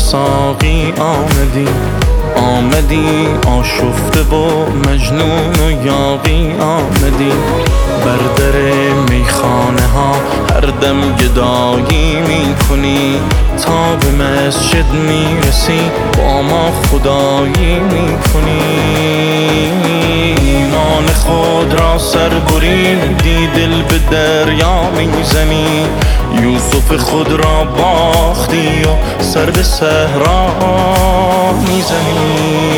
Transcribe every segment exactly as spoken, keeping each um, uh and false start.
ساقی آمدی، آمدی آشفته و مجنون و یاغی آمدی. بر در میخانه ها هر دم گدایی میکنی، تا به مسجد میرسی با ما خدایی میکنی. ایمان خود را سر بریدی، دل به دریا میزنی. یوسف خود را باختی و سر به صحرا میزنی.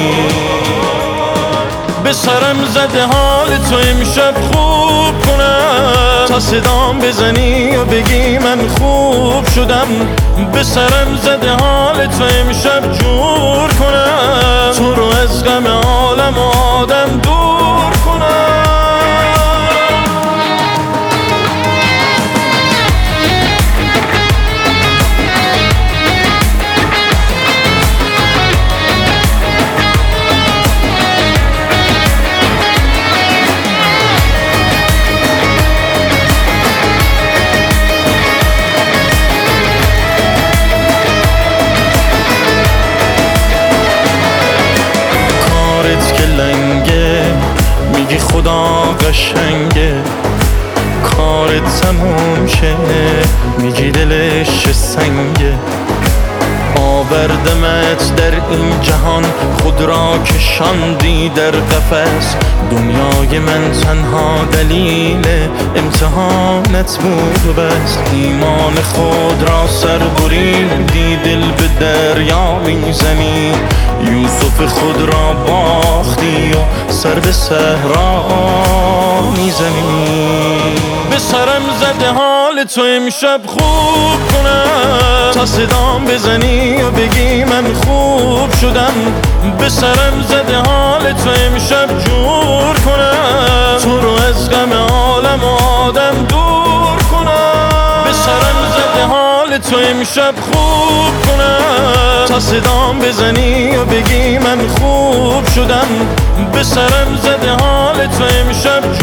به سرم زده حال تو امشب خوب کنم، تا صدام بزنی و بگی من خوب شدم. به سرم زده حال تو امشب جور کنم، تو رو از غم عالم و آدم دور کنم. میگی خدا قشنگه، کارت تموم شه، میگی دلش چه سنگه. آوردمت در این جهان، خود را کشاندی در قفس. دنیای من تنها دلیل امتحانت بود و بس. ایمان خود را سر بریدی، دل به دریا میزنی. یوسف خود را باختی و سر به صحرا میزنی. به سرم زده حال تو امشب خوب کنم، تا صدام بزنی و بگی من خوب شدم. به سرم زده حال تو امشب جور کنم، تو رو از غم عالم و آدم دور کنم. به سرم زده حال تو امشب خوب کنم، تا صدام بزنی و بگی من خوب شدم. به سرم زده حال تو امشب